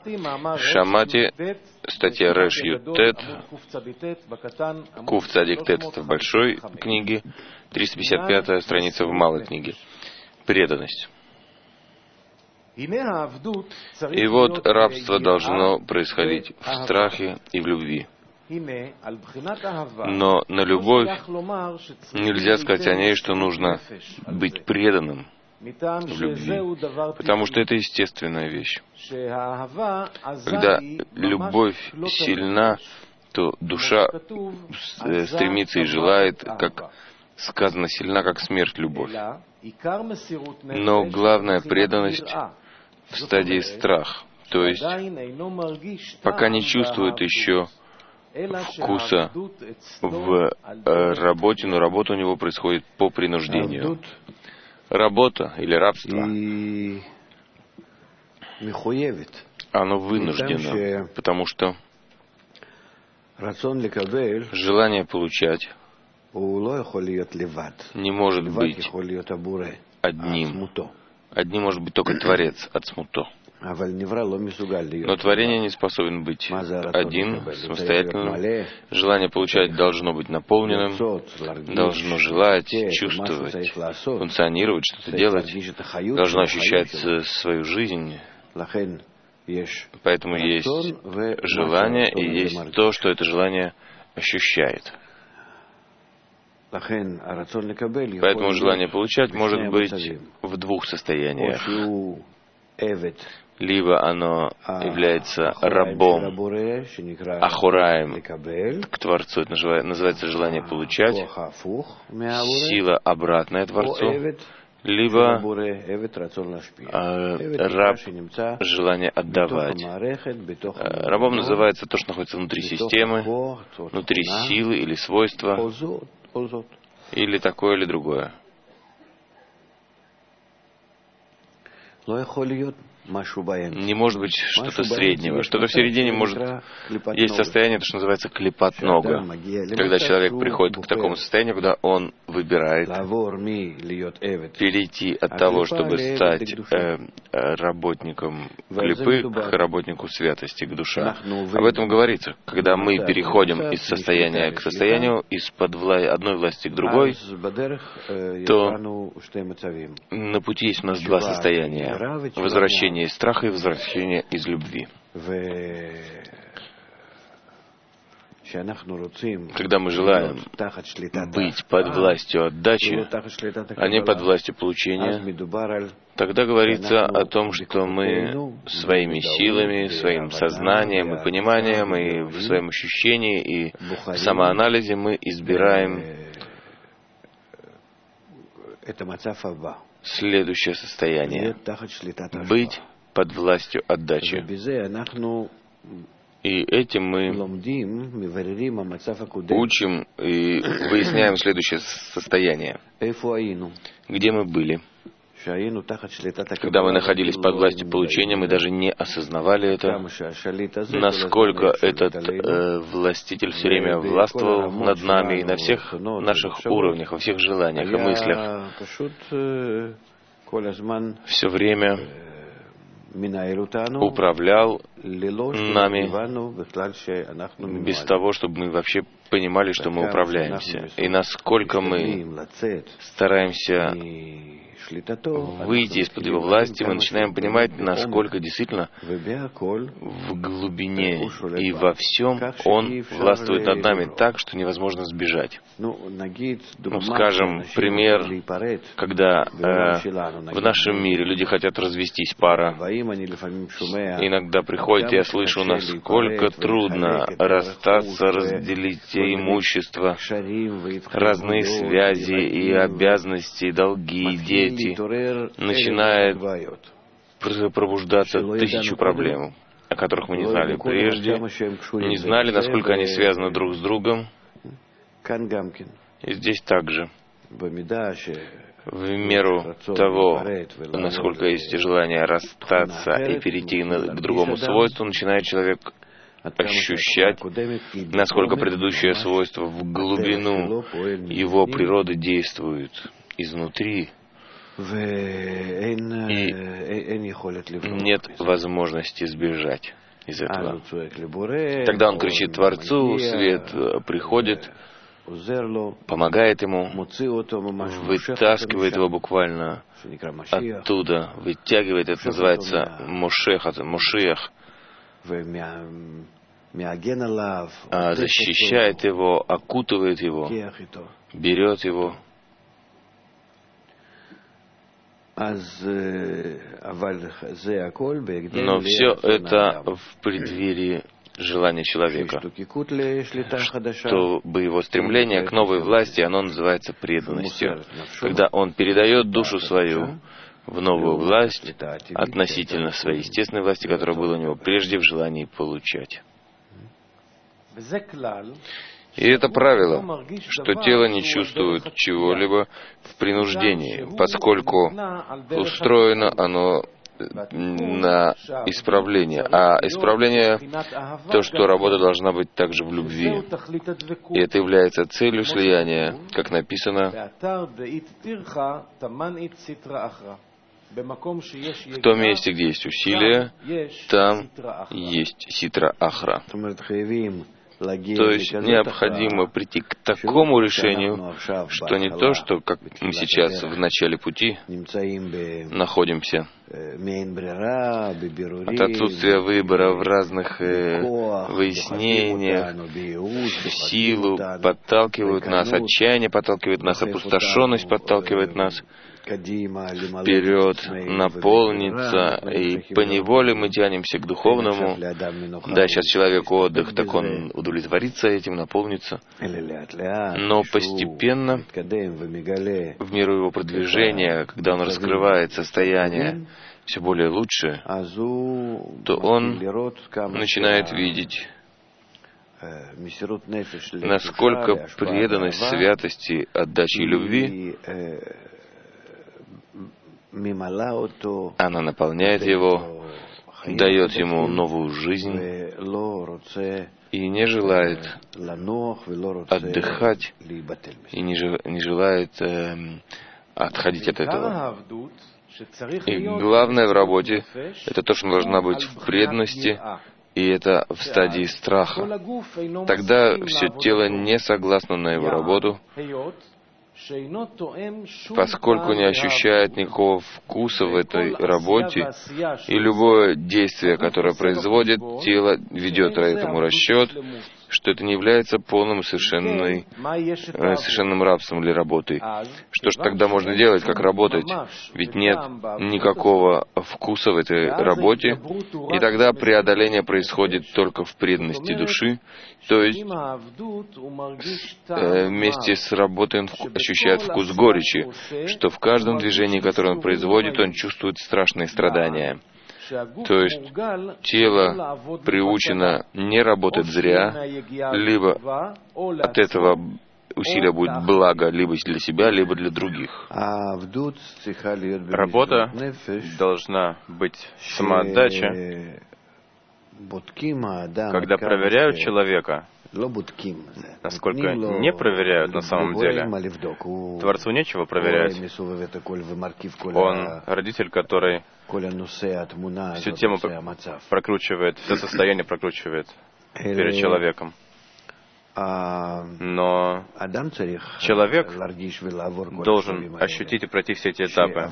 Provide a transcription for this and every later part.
Шамати, статья Реш Ютет, Кув Цадик Тет в большой книге, 355 страница в малой книге. Преданность. И вот рабство должно происходить в страхе и в любви. Но на любовь нельзя сказать о ней, что нужно быть преданным в любви, потому что это естественная вещь. Когда любовь сильна, то душа стремится и желает, как сказано, сильна, как смерть, любовь. Но главная преданность в стадии страх, то есть пока не чувствует еще вкуса в работе, но работа у него происходит по принуждению. Работа или рабство, оно вынуждено, потому что желание получать не может быть одним. Одним может быть только Творец от смуто. Но творение не способен быть один, самостоятельным. Желание получать должно быть наполненным, должно желать, чувствовать, функционировать, что-то делать, должно ощущать свою жизнь. Поэтому есть желание и есть то, что это желание ощущает. Поэтому желание получать может быть в двух состояниях. Либо оно является рабом, ахураем к Творцу, это называется желание получать, сила обратная Творцу, либо раб, желание отдавать. Рабом называется то, что находится внутри системы, внутри силы или свойства, или такое, или другое. Не может быть что-то среднего. Что-то в середине может... Есть состояние, то, что называется клипат нога. Когда человек приходит к такому состоянию, когда он выбирает перейти от того, чтобы стать работником клипы, к работнику святости, к душе. Об этом говорится. Когда мы переходим из состояния к состоянию, из-под одной власти к другой, то на пути есть у нас два состояния. Возвращение из страха и возвращение из любви. Когда мы желаем быть под властью отдачи, а не под властью получения, тогда говорится о том, что мы своими силами, своим сознанием и пониманием, и в своем ощущении, и в самоанализе мы избираем следующее состояние — быть под властью отдачи. И этим мы учим и выясняем следующее состояние. Где мы были? Когда мы находились под властью получения, мы даже не осознавали это, насколько этот властитель все время властвовал над нами и на всех наших уровнях, во всех желаниях и мыслях. Все время управлял нами без того, чтобы мы вообще понимали, что мы управляемся. И насколько мы стараемся выйти из-под его власти, мы начинаем понимать, насколько действительно в глубине и во всем он властвует над нами так, что невозможно сбежать. Скажем, пример, когда в нашем мире люди хотят развестись, пара. Иногда приходит, я слышу, насколько трудно расстаться, разделить имущество, разные связи и обязанности, и долги, и дети. Начинает пробуждаться 1000 проблем, о которых мы не знали прежде, не знали, насколько они связаны друг с другом. И здесь также, в меру того, насколько есть желание расстаться и перейти к другому свойству, начинает человек ощущать, насколько предыдущее свойство в глубину его природы действует изнутри, И нет возможности сбежать из этого. Тогда он кричит Творцу, свет приходит, помогает ему, вытаскивает его буквально оттуда, вытягивает, это называется Мошиах, защищает его, окутывает его, берет его. Но все это в преддверии желания человека, чтобы его стремление к новой власти, оно называется преданностью. Когда он передает душу свою в новую власть относительно своей естественной власти, которая была у него прежде в желании получать. И это правило, что тело не чувствует чего-либо в принуждении, поскольку устроено оно на исправление. А исправление — то, что работа должна быть также в любви. И это является целью слияния, как написано, в том месте, где есть усилие, там есть ситра ахра. То есть необходимо прийти к такому решению, что не то, что как мы сейчас в начале пути находимся от отсутствия выбора в разных выяснениях, силу подталкивают нас, отчаяние подталкивает нас, опустошенность подталкивает нас вперед, наполниться, и поневоле мы тянемся к духовному. Да, сейчас человеку отдых, так он удовлетворится этим, наполнится. Но постепенно, в меру его продвижения, когда он раскрывает состояние все более лучше, то он начинает видеть, насколько преданность святости, отдачи и любви, она наполняет его, дает ему новую жизнь и не желает отдыхать и не желает отходить от этого. И главное в работе — это то, что должна быть в преданности, и это в стадии страха. Тогда все тело не согласно на его работу, поскольку не ощущает никакого вкуса в этой работе, и любое действие, которое производит, тело ведет этому расчет, что это не является полным совершенным рабством или работой. Что же тогда можно делать, как работать? Ведь нет никакого вкуса в этой работе, и тогда преодоление происходит только в преданности души, то есть вместе с работой он ощущает вкус горечи, что в каждом движении, которое он производит, он чувствует страшные страдания. То есть тело приучено не работать зря, либо от этого усилия будет благо либо для себя, либо для других. Работа должна быть самоотдача, когда проверяют человека, насколько не проверяют на самом деле. Творцу нечего проверять. Он родитель, который всю тему прокручивает, все состояние прокручивает перед человеком. Но человек должен ощутить и пройти все эти этапы.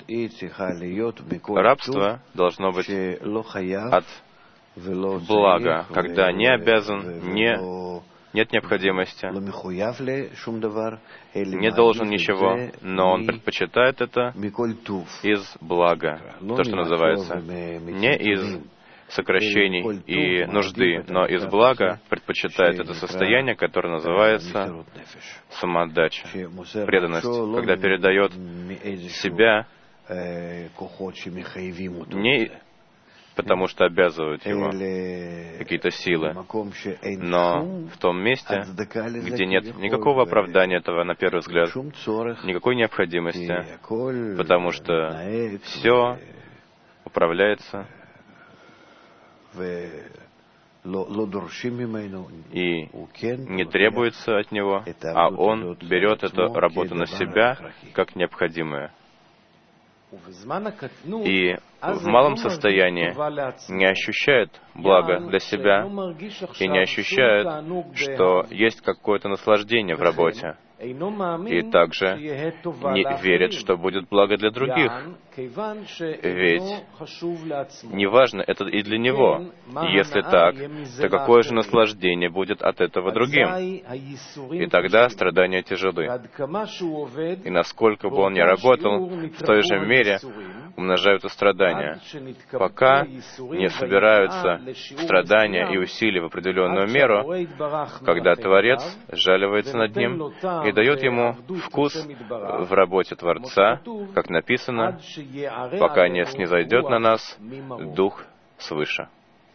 Рабство должно быть от блага, когда не обязан, нет необходимости, не должен ничего, но он предпочитает это из блага, то, что называется, не из сокращений и нужды, но из блага предпочитает это состояние, которое называется самоотдача, преданность, когда передает себя не потому что обязывают его какие-то силы, но в том месте, где нет никакого оправдания этого на первый взгляд, никакой необходимости, потому что все управляется и не требуется от него, а он берет эту работу на себя как необходимое. и в малом состоянии не ощущает блага для себя и не ощущает, что есть какое-то наслаждение в работе, и также не верит, что будет благо для других. Ведь неважно, это и для него. Если так, то какое же наслаждение будет от этого другим? И тогда страдания тяжелы. И насколько бы он ни работал, в той же мере умножаются страдания, пока не собираются страдания и усилия в определенную меру, когда Творец сжаливается над ним и дает ему вкус в работе Творца, как написано, пока не снизойдет на нас Дух свыше.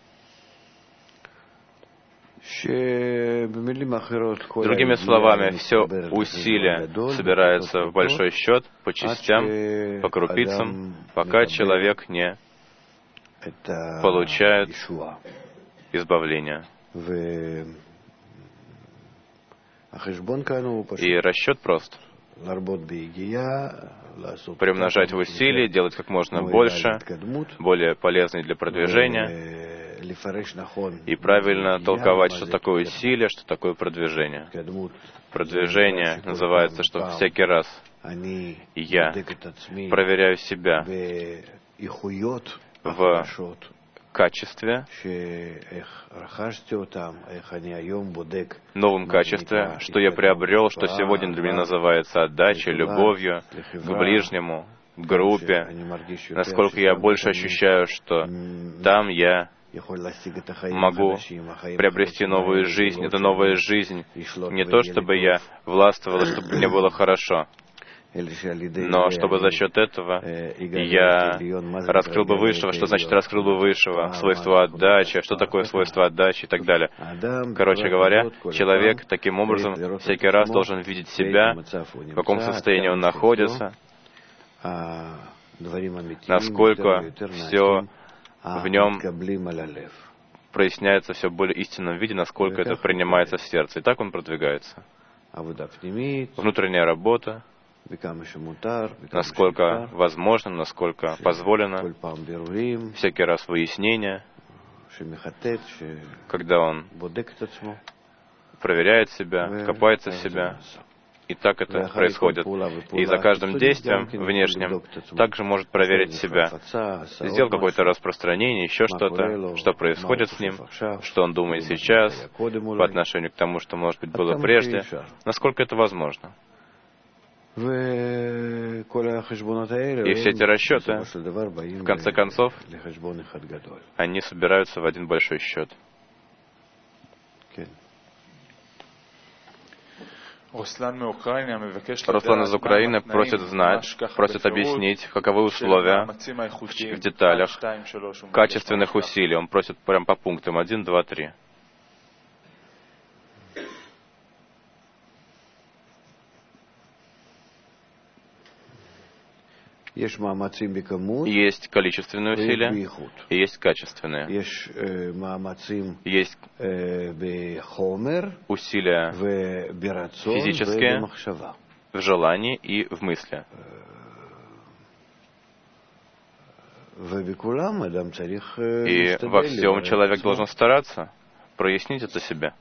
Другими словами, все усилие собирается в большой счет, по частям, по крупицам, пока человек не получает избавление. И расчет прост. Приумножать в усилии, делать как можно больше, более полезный для продвижения, и правильно толковать, что такое усилие, что такое продвижение. Продвижение называется, что всякий раз я проверяю себя в качестве, новом качестве, что я приобрел, что сегодня для меня называется отдачей, любовью к ближнему, к группе, насколько я больше ощущаю, что там я могу приобрести новую жизнь. Это новая жизнь не то, чтобы я властвовал, чтобы мне было хорошо, но чтобы за счет этого я раскрыл бы Высшего. Что значит раскрыл бы Высшего? Свойство отдачи. Что такое свойство отдачи и так далее. Короче говоря, человек таким образом всякий раз должен видеть себя, в каком состоянии он находится, насколько все в нем проясняется все в более истинном виде, насколько это принимается в сердце. И так он продвигается. Внутренняя работа, насколько возможно, насколько позволено, всякий раз выяснение, когда он проверяет себя, копается в себя. И так это происходит. И за каждым действием внешним также может проверить себя. Сделал какое-то распространение, еще что-то, что происходит с ним, что он думает сейчас, по отношению к тому, что, может быть, было прежде, насколько это возможно. И все эти расчеты, в конце концов, они собираются в один большой счет. Руслан из Украины просит знать, просит объяснить, каковы условия в деталях качественных усилий. Он просит прям по пунктам 1, 2, 3. Есть количественные усилия и есть качественные. Есть усилия физические в желании и в мысли. И во всем человек должен стараться прояснить это себе.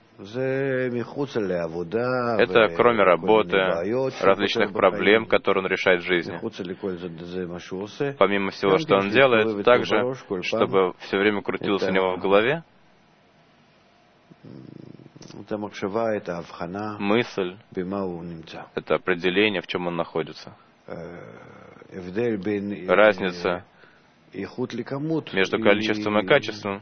Это кроме работы, различных проблем, которые он решает в жизни. Помимо всего, что он делает, также, чтобы все время крутилось у него в голове, мысль, это определение, в чем он находится. Разница между количеством и качеством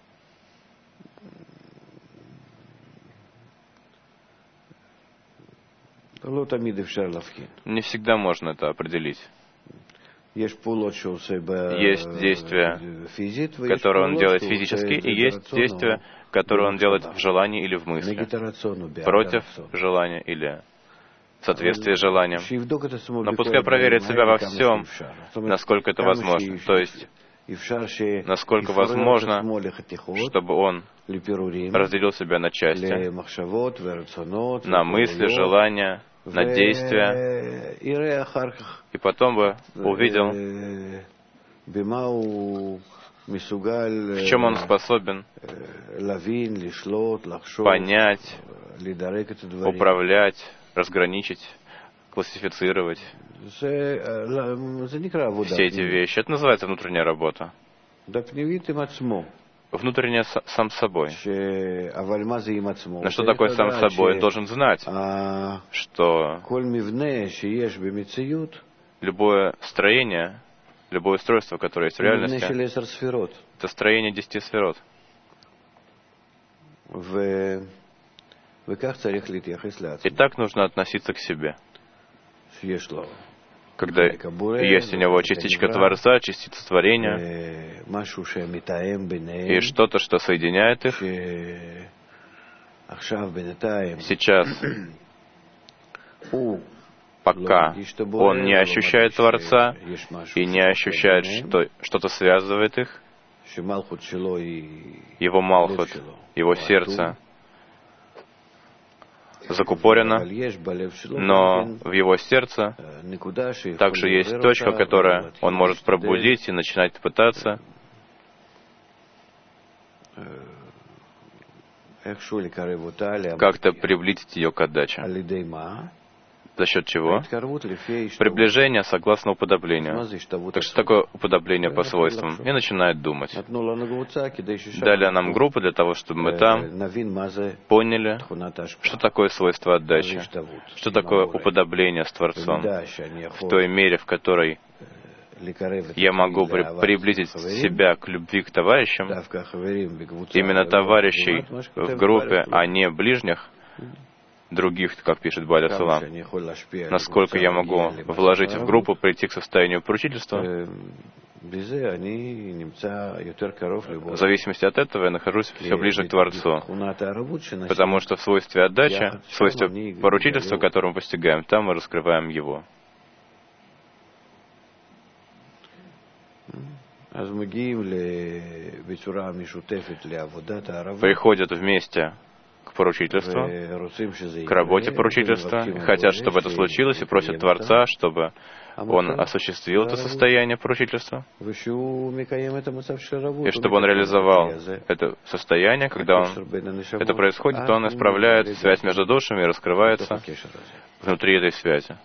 не всегда можно это определить. Есть действия, которые он делает физически, и есть действия, которые он делает в желании или в мысли, против желания или в соответствии с желанием. Но пускай проверит себя во всем, насколько это возможно. То есть, насколько возможно, чтобы он разделил себя на части, на мысли, желания на действия, и потом бы увидел, в чем он способен понять, управлять, разграничить, классифицировать все эти вещи. Это называется внутренняя работа. Внутренняя сам собой. Но что такое сам собой? Он должен знать, что любое строение, любое устройство, которое есть в реальности, это строение 10 сферот. И так нужно относиться к себе. Когда есть у него частичка Творца, частица творения, и что-то, что соединяет их. Сейчас, пока он не ощущает Творца и не ощущает, что что-то связывает их, его Малхут, его сердце закупорено, но в его сердце также есть точка, которую он может пробудить и начинать пытаться как-то приблизить ее к отдаче. За счет чего? Приближение согласно уподоблению. Так что такое уподобление по свойствам? И начинает думать. Дали нам группу для того, чтобы мы там поняли, что такое свойство отдачи, что такое уподобление с Творцом, в той мере, в которой я могу приблизить себя к любви к товарищам, именно товарищей в группе, а не ближних, других, как пишет Баля Салам. Насколько я могу вложить в группу, прийти к состоянию поручительства, в зависимости от этого я нахожусь все ближе к Творцу. Потому что в свойстве отдачи, в свойстве поручительства, которое мы постигаем, там мы раскрываем его. Приходят вместе к поручительству, к работе поручительства, хотят, чтобы это случилось, и просят Творца, чтобы он осуществил это состояние поручительства, и чтобы он реализовал это состояние. Когда это происходит, то он исправляет связь между душами и раскрывается внутри этой связи.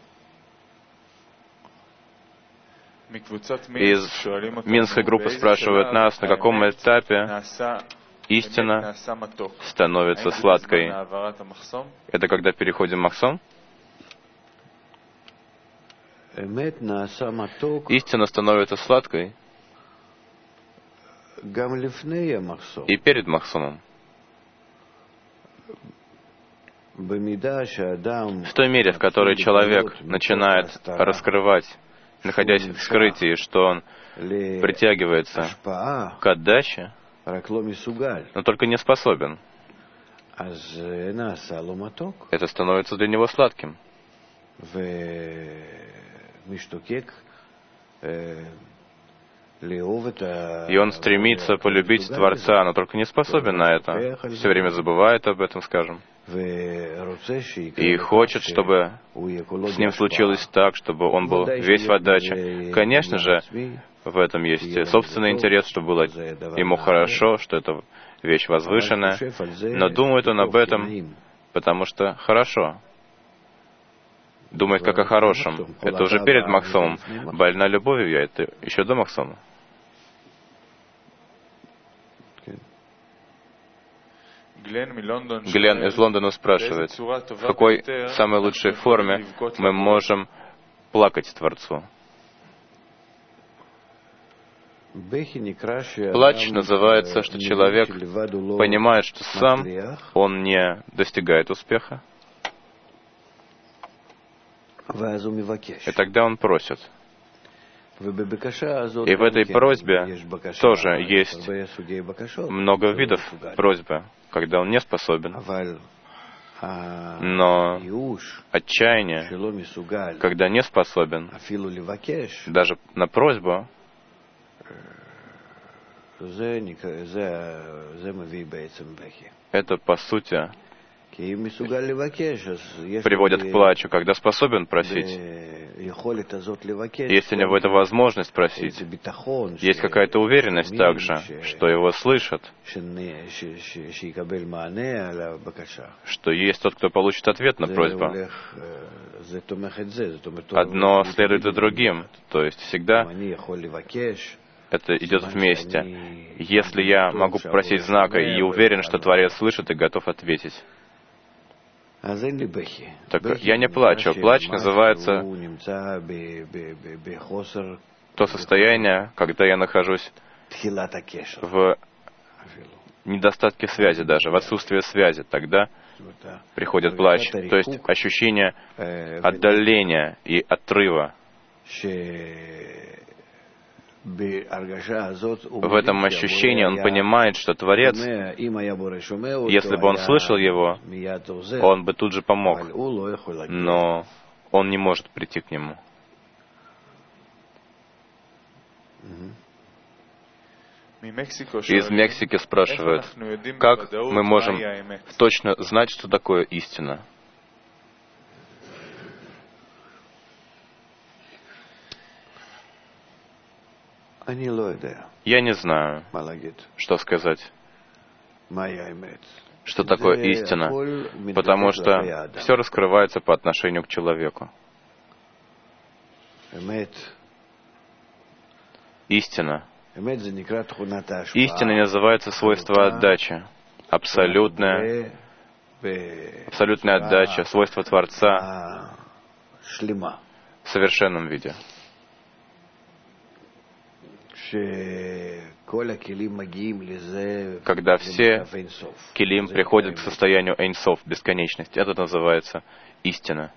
Из минской группы спрашивают нас, на каком этапе истина становится сладкой. Это когда переходим махсон? Истина становится сладкой и перед махсоном. В той мере, в которой человек начинает раскрывать, находясь в скрытии, что он притягивается к отдаче, но только не способен, это становится для него сладким. И он стремится полюбить Творца, но только не способен на это. Все время забывает об этом, скажем. И хочет, чтобы с ним случилось так, чтобы он был весь в отдаче. Конечно же, в этом есть собственный интерес, чтобы было ему хорошо, что это вещь возвышенная. Но думает он об этом, потому что хорошо. Думает как о хорошем. Это уже перед махсомом. Больна любовью я, это еще до махсома. Глен из Лондона спрашивает, в какой самой лучшей форме мы можем плакать Творцу? Плач называется, что человек понимает, что сам он не достигает успеха, и тогда он просит. И в этой просьбе тоже есть много видов просьбы, когда он не способен. Но отчаяние, когда не способен, даже на просьбу, это, по сути, приводят к плачу, когда способен просить. Если у него эта возможность просить, есть какая-то уверенность также, что его слышат, что есть тот, кто получит ответ на просьбу. Одно следует за другим, то есть всегда это идет вместе. Если я могу попросить знака и уверен, что Творец слышит и готов ответить, так я не плачу. Плач называется то состояние, когда я нахожусь в недостатке связи даже, в отсутствии связи. Тогда приходит плач, то есть ощущение отдаления и отрыва. В этом ощущении он понимает, что Творец, если бы он слышал его, он бы тут же помог, но он не может прийти к нему. Из Мексики спрашивают, как мы можем точно знать, что такое истина? Я не знаю, что сказать, что такое истина, потому что все раскрывается по отношению к человеку. Истина. Истиной называется свойство отдачи, абсолютная отдача, свойство Творца в совершенном виде. Когда все келим приходят к состоянию эйнсоф, бесконечности, это называется истина.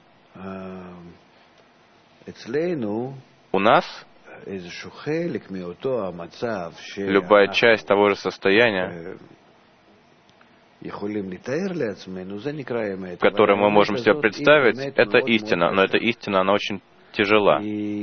У нас любая часть того же состояния, которое мы можем себе представить, это истина, но эта истина, она очень тяжела.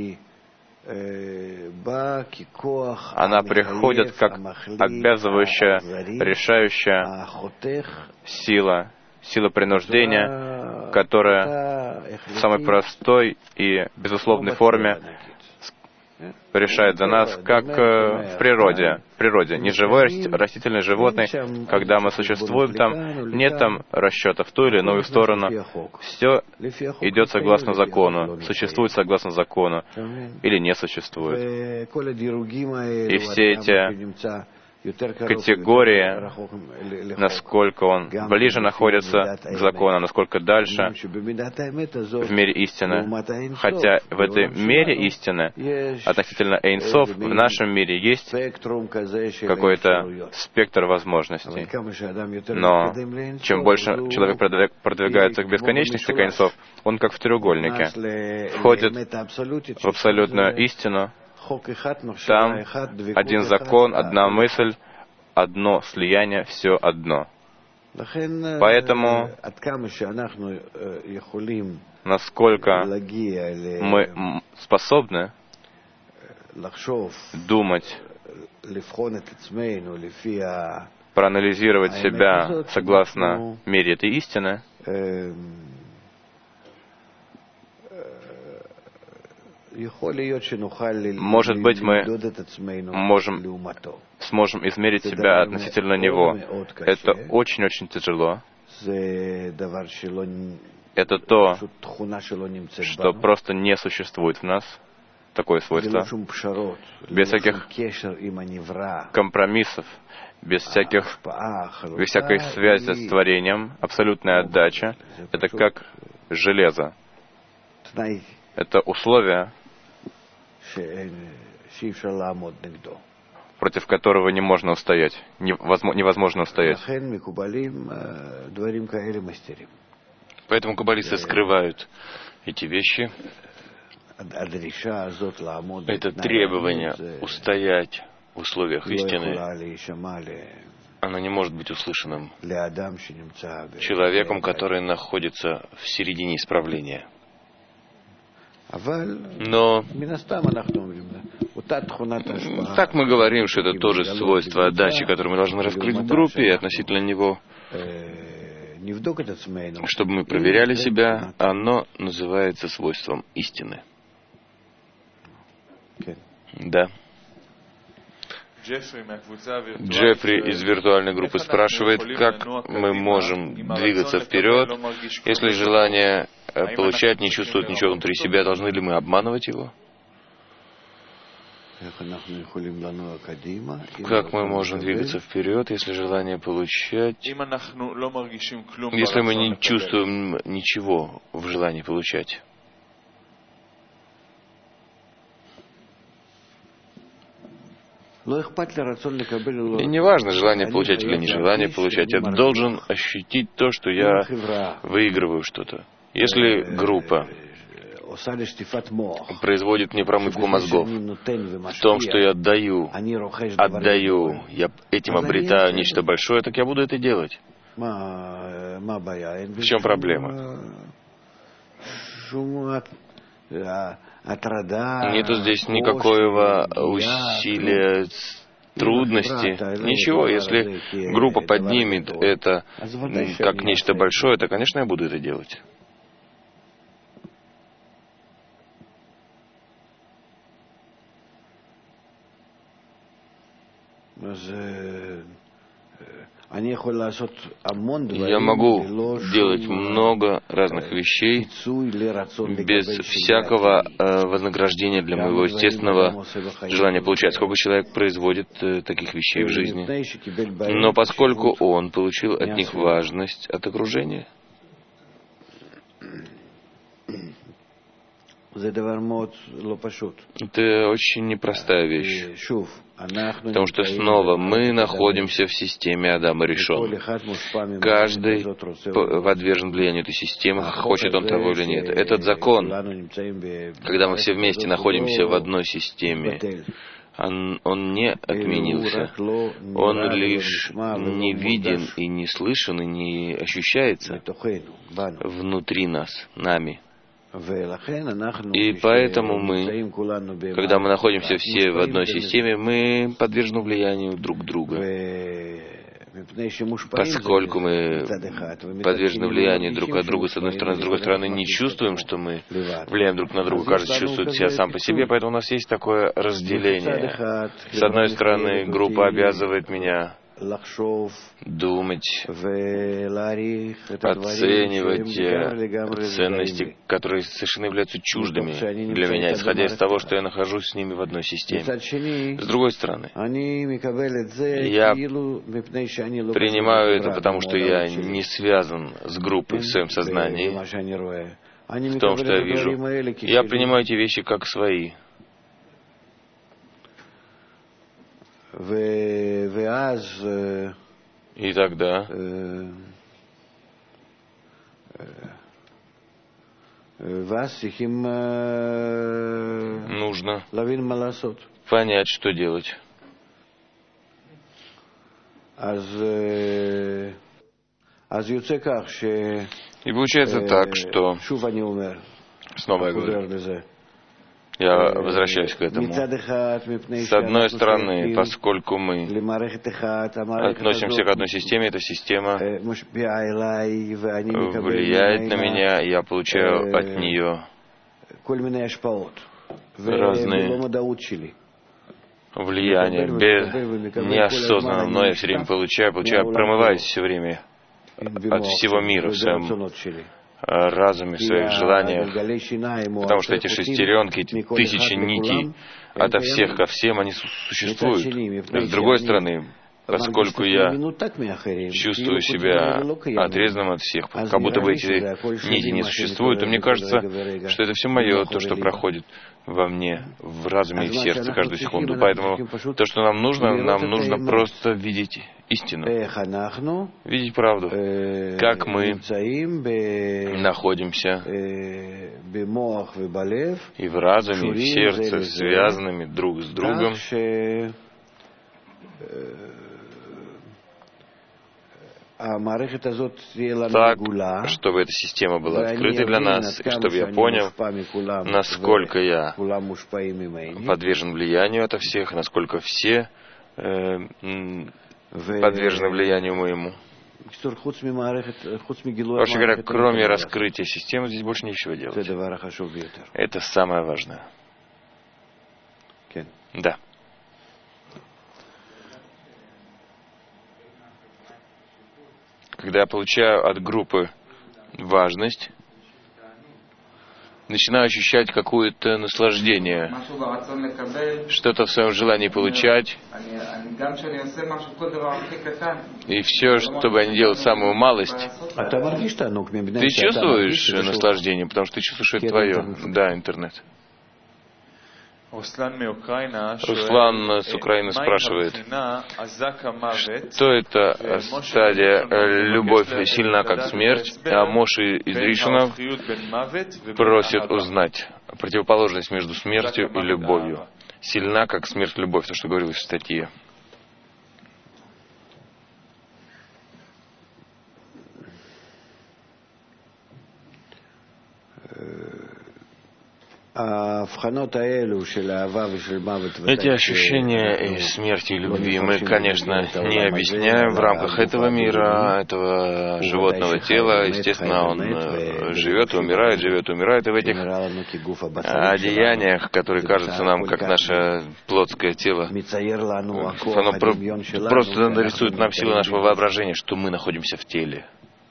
Она приходит как обязывающая, решающая сила принуждения, которая в самой простой и безусловной форме решает за нас, как в природе. Не живой растительный животный, когда мы существуем там, нет там расчета в ту или иную сторону. Все идет согласно закону, существует согласно закону или не существует. И все эти категории, насколько он ближе находится к закону, насколько дальше в мире истины. Хотя в этой мере истины относительно Эйнсоф в нашем мире есть какой-то спектр возможностей. Но чем больше человек продвигается к бесконечности, к Эйнсоф, он как в треугольнике входит в абсолютную истину. Там один закон, одна мысль, одно слияние, все одно. Поэтому, насколько мы способны думать, проанализировать себя согласно мере этой истины, может быть, мы сможем измерить себя относительно Него. Это очень-очень тяжело. Это то, что просто не существует в нас, такое свойство. Без всяких компромиссов, без всякой связи с творением, абсолютная отдача. Это как железо. Это условие, против которого не можно устоять, невозможно устоять. Поэтому каббалисты скрывают эти вещи. Это требование устоять в условиях истины. Оно не может быть услышанным человеком, который находится в середине исправления. Но так мы говорим, что это тоже свойство отдачи, которое мы должны раскрыть в группе, и относительно него чтобы мы проверяли себя, оно называется свойством истины. Да. Джеффри из виртуальной группы спрашивает, как мы можем двигаться вперед, если желание получать не чувствует ничего внутри себя, должны ли мы обманывать его? Как мы можем двигаться вперед, если желание получать, если мы не чувствуем ничего в желании получать? И не важно, желание получать или нежелание получать. Я должен ощутить то, что я выигрываю что-то. Если группа производит мне промывку мозгов в том, что я отдаю, я этим обретаю нечто большое, так я буду это делать. В чем проблема? Нету здесь никакого усилия, трудности, ничего. Если группа поднимет это как нечто большое, то, конечно, я буду это делать. Я могу делать много разных вещей без всякого вознаграждения для моего естественного желания получать. Сколько человек производит таких вещей в жизни? Но поскольку он получил от них важность от окружения, это очень непростая вещь. Потому что снова мы находимся в системе Адама Ришон. Каждый подвержен влиянию этой системы, хочет он того или нет. Этот закон, когда мы все вместе находимся в одной системе, он не отменился. Он лишь не виден и не слышен, и не ощущается внутри нас, нами. И поэтому мы, когда мы находимся все в одной системе, мы подвержены влиянию друг друга. Поскольку мы подвержены влиянию друг от друга, с одной стороны, с другой стороны, не чувствуем, что мы влияем друг на друга, каждый чувствует себя сам по себе, поэтому у нас есть такое разделение. С одной стороны, группа обязывает меня думать, оценивать ценности, которые совершенно являются чуждыми для меня, исходя из того, что я нахожусь с ними в одной системе. С другой стороны, я принимаю это, потому что я не связан с группой в своем сознании, в том, что я вижу. Я принимаю эти вещи как свои. И тогда нужно понять, что делать. И получается так, что, снова я говорю, я возвращаюсь к этому. С одной стороны, поскольку мы относимся к одной системе, эта система влияет на меня, я получаю от нее разные влияния, неосознанно, но я все время получаю, промываюсь все время от всего мира в своем разуме, в своих желаниях, потому что эти шестеренки, эти тысячи нитей ото всех ко всем, они существуют. С другой стороны, поскольку я чувствую себя отрезанным от всех, как будто бы эти нити не существуют, то мне кажется, что это все мое, то, что проходит во мне, в разуме и в сердце каждую секунду. Поэтому то, что нам нужно просто видеть истину, видеть правду, как мы находимся и в разуме, и в сердце, связанными друг с другом, так, чтобы эта система была открыта для нас, и чтобы я понял, насколько я подвержен влиянию ото всех, насколько все подвержены влиянию моему. Вообще говоря, кроме раскрытия системы, здесь больше нечего делать. Это самое важное. Да. Когда я получаю от группы важность, начинаю ощущать какое-то наслаждение, что-то в своем желании получать. И все, что бы я ни делал, самую малость, ты чувствуешь наслаждение, потому что ты чувствуешь, что это твое. Да, интернет. Руслан с Украины спрашивает, что это стадия «любовь сильна, как смерть», а Моши из Ришонов просит узнать противоположность между смертью и любовью. Сильна, как смерть, любовь, то, что говорилось в статье. Эти ощущения и смерти, и любви мы, конечно, не объясняем в рамках этого мира, этого животного тела. Естественно, он живет и умирает, и в этих одеяниях, которые кажутся нам, как наше плотское тело, оно просто нарисует нам силу нашего воображения, что мы находимся в теле.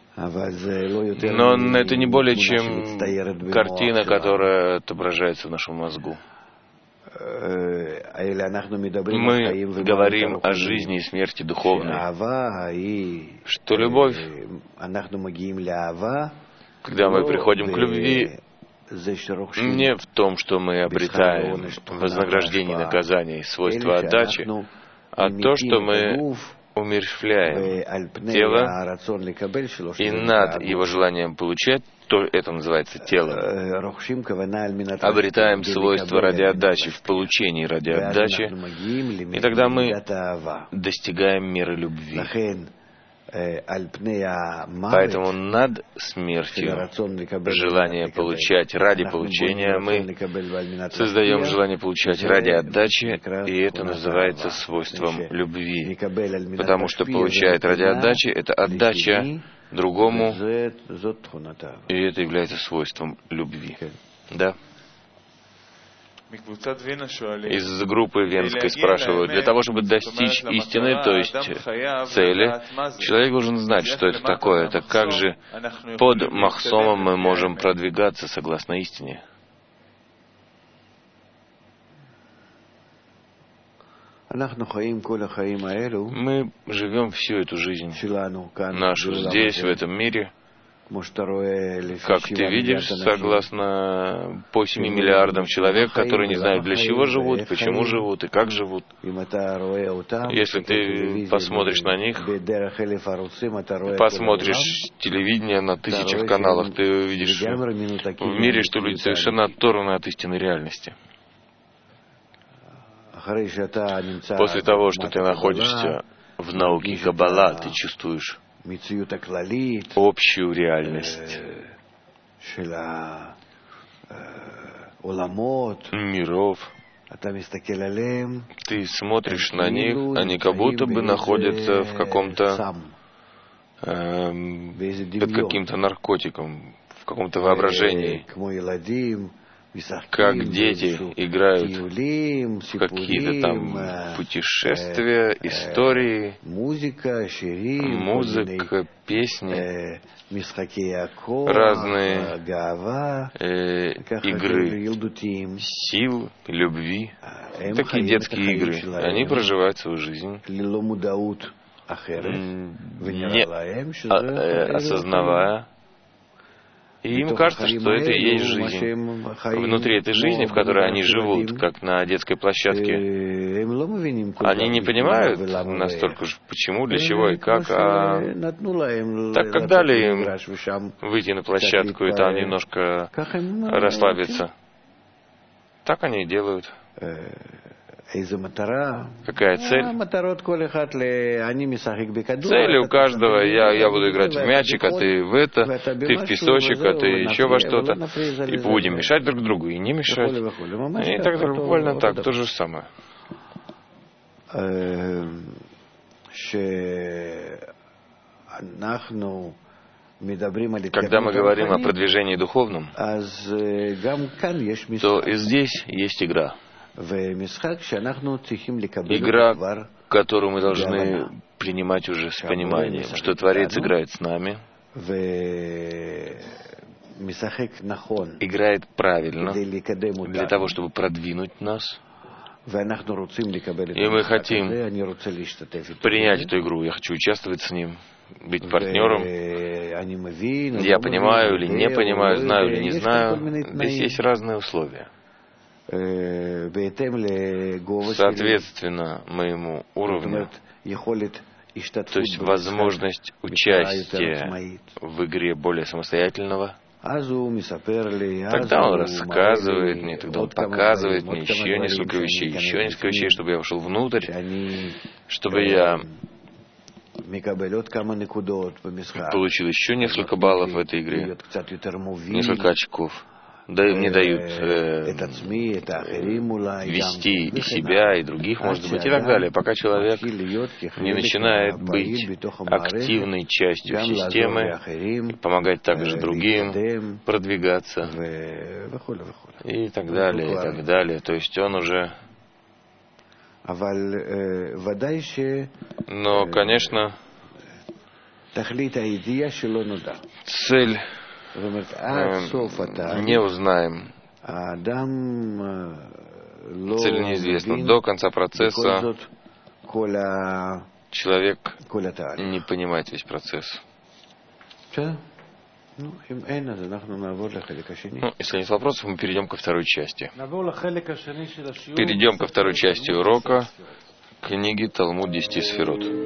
Но это не более чем картина, которая отображается в нашем мозгу. Мы говорим о жизни и смерти духовной, что любовь, когда мы приходим к любви, не в том, что мы обретаем вознаграждение и наказание, свойства отдачи, а то, что мы умерщвляем тело, и над его желанием получать, то это называется телом, обретаем свойства ради отдачи, в получении ради отдачи, и тогда мы достигаем меры любви. Поэтому над смертью, желание получать ради получения, мы создаем желание получать ради отдачи, и это называется свойством любви. Потому что получает ради отдачи — это отдача другому, и это является свойством любви. Да. Из группы Венской спрашивают, для того, чтобы достичь истины, то есть цели, человек должен знать, что это такое. Так как же под махсомом мы можем продвигаться согласно истине? Мы живем всю эту жизнь нашу здесь, в этом мире. Как ты видишь, согласно по 7 миллиардам человек, которые не знают, для чего живут, почему живут и как живут. Если ты посмотришь на них, посмотришь телевидение на тысячах каналах, ты увидишь в мире, что люди совершенно оторваны от истинной реальности. После того, что ты находишься в науке Каббала, ты чувствуешь общую реальность миров. Ты смотришь на них, они как будто бы находятся в каком-то под каким-то наркотиком, в каком-то воображении. Как дети играют в какие-то там путешествия, истории, музыка, песни, разные игры сил, любви. Такие детские игры. Они проживают свою жизнь, не осознавая. И им кажется, что это и есть жизнь. Внутри этой жизни, в которой они живут, как на детской площадке, они не понимают настолько же, почему, для чего и как, а так как дали им выйти на площадку и там немножко расслабиться, так они и делают. Какая цель? Цель у каждого: я буду играть в мячик, а ты в это, ты в песочек, а ты еще во что-то. И будем мешать друг другу, и не мешать. И так далее, буквально так, то же самое. Когда мы говорим о продвижении духовном, то и здесь есть игра. Игра, которую мы должны принимать уже с пониманием, что Творец играет с нами, играет правильно для того, чтобы продвинуть нас. И мы хотим принять эту игру. Я хочу участвовать с ним, быть партнером. Я понимаю или не понимаю, знаю или не знаю. Здесь есть разные условия. Соответственно моему уровню, то есть возможность участия в игре более самостоятельного, тогда он рассказывает мне, тогда он показывает мне еще несколько вещей, чтобы я вошел внутрь, чтобы я получил еще несколько баллов в этой игре, несколько очков. Мне дают вести и себя, и других, может быть, и так далее, пока человек не начинает быть активной частью системы, помогать также другим продвигаться, и так далее, и так далее. То есть он уже... Но, конечно, цель не узнаем. Цель неизвестна. До конца процесса человек не понимает весь процесс. Если нет вопросов, мы перейдем ко второй части. Перейдем ко второй части урока книги Талмуд 10 сферот.